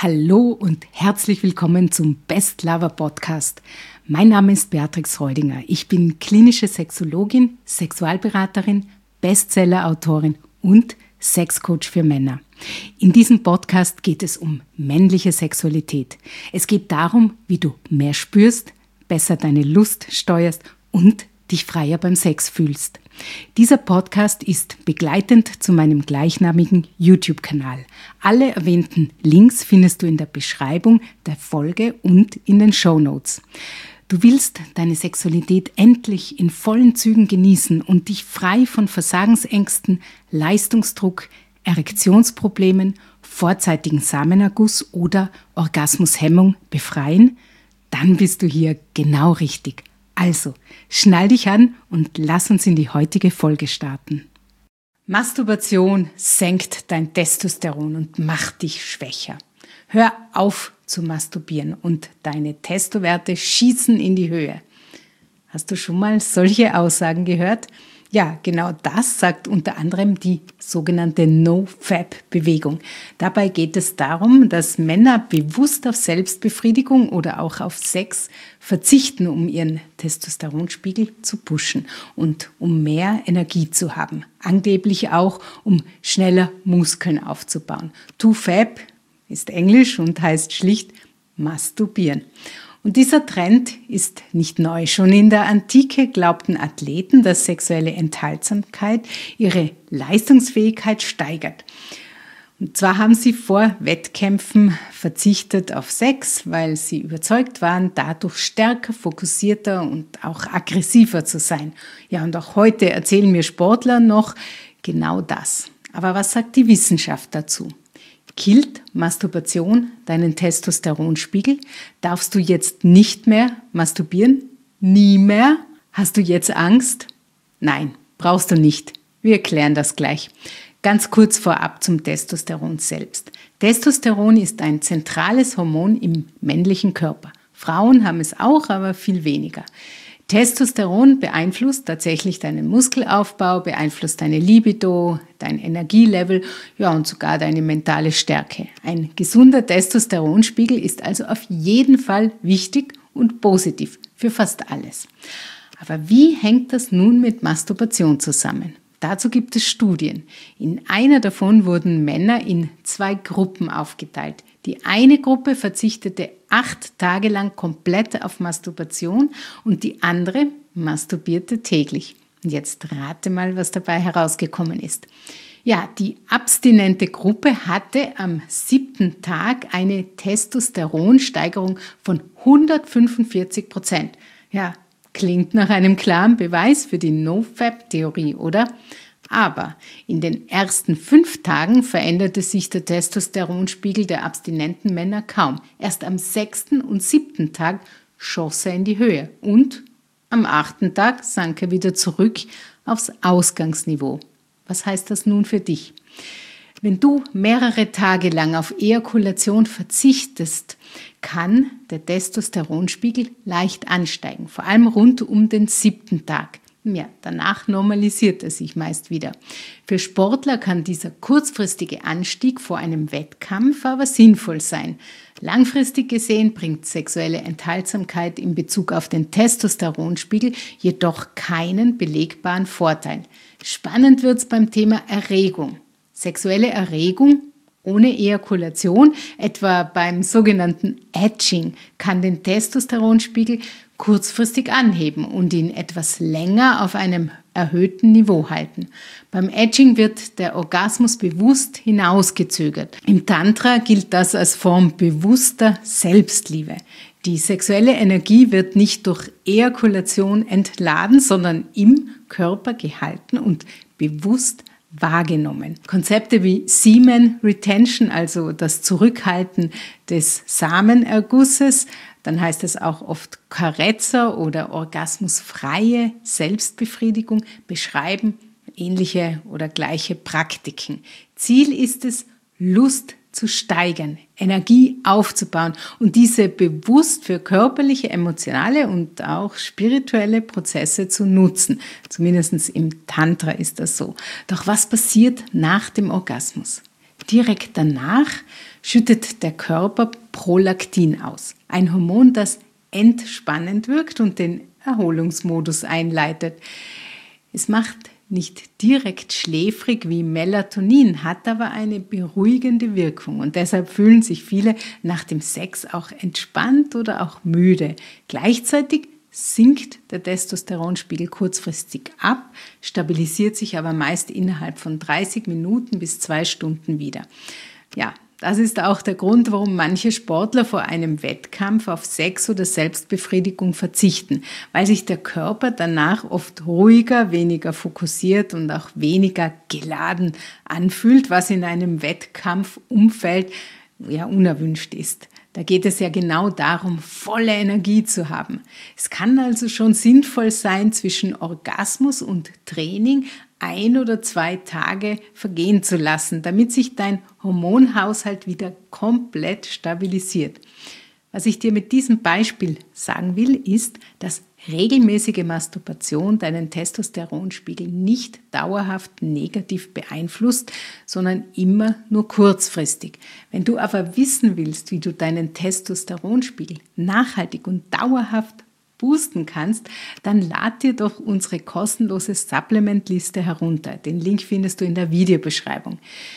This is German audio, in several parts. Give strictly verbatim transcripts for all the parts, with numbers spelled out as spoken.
Hallo und herzlich willkommen zum Best Lover Podcast. Mein Name ist Beatrix Reudinger. Ich bin klinische Sexologin, Sexualberaterin, Bestseller-Autorin und Sexcoach für Männer. In diesem Podcast geht es um männliche Sexualität. Es geht darum, wie du mehr spürst, besser deine Lust steuerst und dich freier beim Sex fühlst. Dieser Podcast ist begleitend zu meinem gleichnamigen YouTube-Kanal. Alle erwähnten Links findest du in der Beschreibung der Folge und in den Shownotes. Du willst deine Sexualität endlich in vollen Zügen genießen und dich frei von Versagensängsten, Leistungsdruck, Erektionsproblemen, vorzeitigen Samenerguss oder Orgasmushemmung befreien? Dann bist du hier genau richtig. Also, schnall dich an und lass uns in die heutige Folge starten. Masturbation senkt dein Testosteron und macht dich schwächer. Hör auf zu masturbieren und deine Testowerte schießen in die Höhe. Hast du schon mal solche Aussagen gehört? Ja, genau das sagt unter anderem die sogenannte No-Fap-Bewegung. Dabei geht es darum, dass Männer bewusst auf Selbstbefriedigung oder auch auf Sex verzichten, um ihren Testosteronspiegel zu pushen und um mehr Energie zu haben. Angeblich auch, um schneller Muskeln aufzubauen. To-Fap ist Englisch und heißt schlicht masturbieren. Und dieser Trend ist nicht neu. Schon in der Antike glaubten Athleten, dass sexuelle Enthaltsamkeit ihre Leistungsfähigkeit steigert. Und zwar haben sie vor Wettkämpfen verzichtet auf Sex, weil sie überzeugt waren, dadurch stärker, fokussierter und auch aggressiver zu sein. Ja, und auch heute erzählen mir Sportler noch genau das. Aber was sagt die Wissenschaft dazu? Killt Masturbation deinen Testosteronspiegel? Darfst du jetzt nicht mehr masturbieren? Nie mehr? Hast du jetzt Angst? Nein, brauchst du nicht. Wir klären das gleich. Ganz kurz vorab zum Testosteron selbst. Testosteron ist ein zentrales Hormon im männlichen Körper. Frauen haben es auch, aber viel weniger. Testosteron beeinflusst tatsächlich deinen Muskelaufbau, beeinflusst deine Libido, dein Energielevel, ja und sogar deine mentale Stärke. Ein gesunder Testosteronspiegel ist also auf jeden Fall wichtig und positiv für fast alles. Aber wie hängt das nun mit Masturbation zusammen? Dazu gibt es Studien. In einer davon wurden Männer in zwei Gruppen aufgeteilt. Die eine Gruppe verzichtete acht Tage lang komplett auf Masturbation und die andere masturbierte täglich. Und jetzt rate mal, was dabei herausgekommen ist. Ja, die abstinente Gruppe hatte am siebten Tag eine Testosteronsteigerung von hundertfünfundvierzig Prozent. Ja, klingt nach einem klaren Beweis für die No-Fap-Theorie, oder? Aber in den ersten fünf Tagen veränderte sich der Testosteronspiegel der abstinenten Männer kaum. Erst am sechsten und siebten Tag schoss er in die Höhe und am achten Tag sank er wieder zurück aufs Ausgangsniveau. Was heißt das nun für dich? Wenn du mehrere Tage lang auf Ejakulation verzichtest, kann der Testosteronspiegel leicht ansteigen, vor allem rund um den siebten Tag. Ja, danach normalisiert er sich meist wieder. Für Sportler kann dieser kurzfristige Anstieg vor einem Wettkampf aber sinnvoll sein. Langfristig gesehen bringt sexuelle Enthaltsamkeit in Bezug auf den Testosteronspiegel jedoch keinen belegbaren Vorteil. Spannend wird's beim Thema Erregung. Sexuelle Erregung ohne Ejakulation, etwa beim sogenannten Edging, kann den Testosteronspiegel kurzfristig anheben und ihn etwas länger auf einem erhöhten Niveau halten. Beim Edging wird der Orgasmus bewusst hinausgezögert. Im Tantra gilt das als Form bewusster Selbstliebe. Die sexuelle Energie wird nicht durch Ejakulation entladen, sondern im Körper gehalten und bewusst wahrgenommen. Konzepte wie Semen Retention, also das Zurückhalten des Samenergusses, dann heißt es auch oft Carezzer oder orgasmusfreie Selbstbefriedigung, beschreiben ähnliche oder gleiche Praktiken. Ziel ist es, Lust zu steigern, Energie aufzubauen und diese bewusst für körperliche, emotionale und auch spirituelle Prozesse zu nutzen. Zumindest im Tantra ist das so. Doch was passiert nach dem Orgasmus? Direkt danach schüttet der Körper Prolaktin aus, ein Hormon, das entspannend wirkt und den Erholungsmodus einleitet. Es macht nicht direkt schläfrig wie Melatonin, hat aber eine beruhigende Wirkung und deshalb fühlen sich viele nach dem Sex auch entspannt oder auch müde. Gleichzeitig sinkt der Testosteronspiegel kurzfristig ab, stabilisiert sich aber meist innerhalb von dreißig Minuten bis zwei Stunden wieder. Ja, das ist auch der Grund, warum manche Sportler vor einem Wettkampf auf Sex oder Selbstbefriedigung verzichten, weil sich der Körper danach oft ruhiger, weniger fokussiert und auch weniger geladen anfühlt, was in einem Wettkampfumfeld ja unerwünscht ist. Da geht es ja genau darum, volle Energie zu haben. Es kann also schon sinnvoll sein, zwischen Orgasmus und Training ein oder zwei Tage vergehen zu lassen, damit sich dein Hormonhaushalt wieder komplett stabilisiert. Was ich dir mit diesem Beispiel sagen will, ist, dass regelmäßige Masturbation deinen Testosteronspiegel nicht dauerhaft negativ beeinflusst, sondern immer nur kurzfristig. Wenn du aber wissen willst, wie du deinen Testosteronspiegel nachhaltig und dauerhaft boosten kannst, dann lad dir doch unsere kostenlose Supplement-Liste herunter. Den Link findest du in der Videobeschreibung.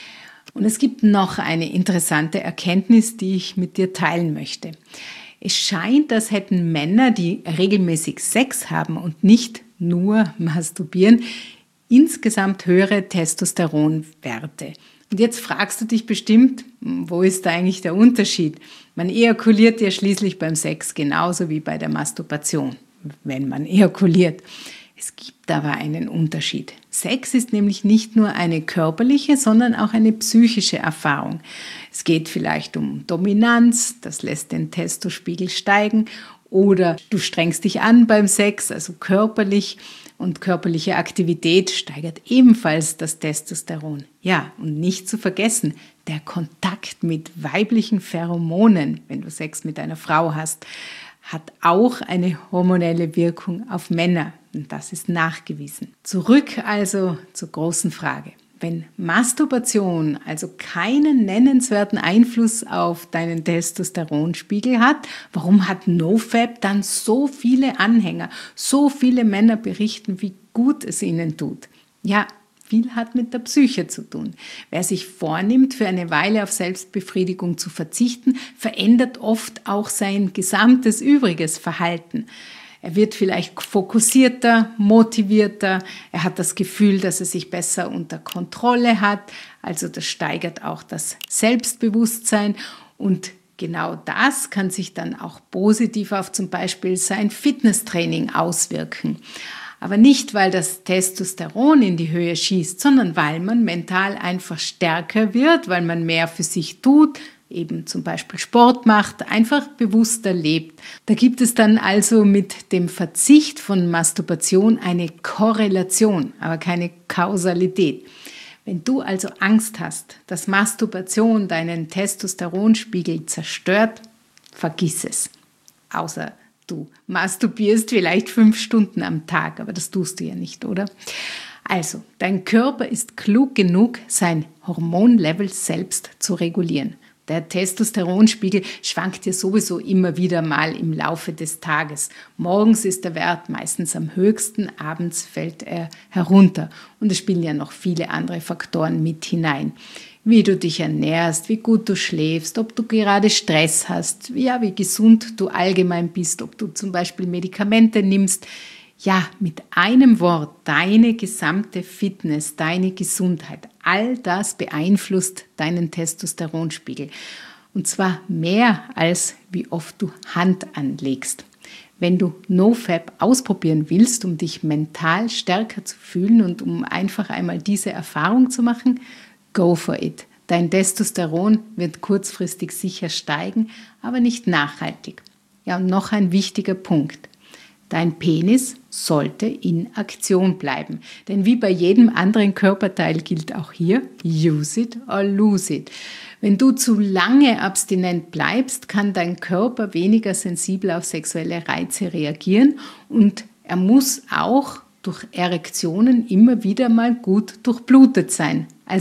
Und es gibt noch eine interessante Erkenntnis, die ich mit dir teilen möchte. Es scheint, als hätten Männer, die regelmäßig Sex haben und nicht nur masturbieren, insgesamt höhere Testosteronwerte. Und jetzt fragst du dich bestimmt, wo ist da eigentlich der Unterschied? Man ejakuliert ja schließlich beim Sex genauso wie bei der Masturbation, wenn man ejakuliert. Es gibt aber einen Unterschied. Sex ist nämlich nicht nur eine körperliche, sondern auch eine psychische Erfahrung. Es geht vielleicht um Dominanz, das lässt den Testospiegel steigen, oder du strengst dich an beim Sex, also körperlich, und körperliche Aktivität steigert ebenfalls das Testosteron. Ja, und nicht zu vergessen, der Kontakt mit weiblichen Pheromonen, wenn du Sex mit einer Frau hast, hat auch eine hormonelle Wirkung auf Männer. Und das ist nachgewiesen. Zurück also zur großen Frage. Wenn Masturbation also keinen nennenswerten Einfluss auf deinen Testosteronspiegel hat, warum hat NoFap dann so viele Anhänger? So viele Männer berichten, wie gut es ihnen tut. Ja, viel hat mit der Psyche zu tun. Wer sich vornimmt, für eine Weile auf Selbstbefriedigung zu verzichten, verändert oft auch sein gesamtes übriges Verhalten. Er wird vielleicht fokussierter, motivierter, er hat das Gefühl, dass er sich besser unter Kontrolle hat, also das steigert auch das Selbstbewusstsein und genau das kann sich dann auch positiv auf zum Beispiel sein Fitnesstraining auswirken. Aber nicht, weil das Testosteron in die Höhe schießt, sondern weil man mental einfach stärker wird, weil man mehr für sich tut, eben zum Beispiel Sport macht, einfach bewusster lebt. Da gibt es dann also mit dem Verzicht von Masturbation eine Korrelation, aber keine Kausalität. Wenn du also Angst hast, dass Masturbation deinen Testosteronspiegel zerstört, vergiss es. Außer du masturbierst vielleicht fünf Stunden am Tag, aber das tust du ja nicht, oder? Also, dein Körper ist klug genug, sein Hormonlevel selbst zu regulieren. Der Testosteronspiegel schwankt ja sowieso immer wieder mal im Laufe des Tages. Morgens ist der Wert meistens am höchsten, abends fällt er herunter. Und es spielen ja noch viele andere Faktoren mit hinein. Wie du dich ernährst, wie gut du schläfst, ob du gerade Stress hast, ja, wie gesund du allgemein bist, ob du zum Beispiel Medikamente nimmst. Ja, mit einem Wort, deine gesamte Fitness, deine Gesundheit, all das beeinflusst deinen Testosteronspiegel. Und zwar mehr, als wie oft du Hand anlegst. Wenn du NoFap ausprobieren willst, um dich mental stärker zu fühlen und um einfach einmal diese Erfahrung zu machen, go for it. Dein Testosteron wird kurzfristig sicher steigen, aber nicht nachhaltig. Ja, und noch ein wichtiger Punkt. Dein Penis sollte in Aktion bleiben. Denn wie bei jedem anderen Körperteil gilt auch hier, use it or lose it. Wenn du zu lange abstinent bleibst, kann dein Körper weniger sensibel auf sexuelle Reize reagieren und er muss auch durch Erektionen immer wieder mal gut durchblutet sein. Also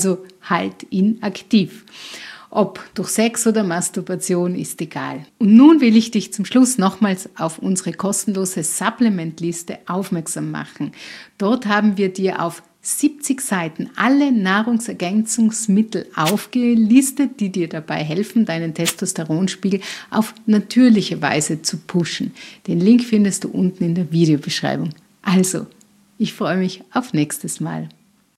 halt ihn aktiv. Ob durch Sex oder Masturbation ist egal. Und nun will ich dich zum Schluss nochmals auf unsere kostenlose Supplement-Liste aufmerksam machen. Dort haben wir dir auf siebzig Seiten alle Nahrungsergänzungsmittel aufgelistet, die dir dabei helfen, deinen Testosteronspiegel auf natürliche Weise zu pushen. Den Link findest du unten in der Videobeschreibung. Also, ich freue mich auf nächstes Mal.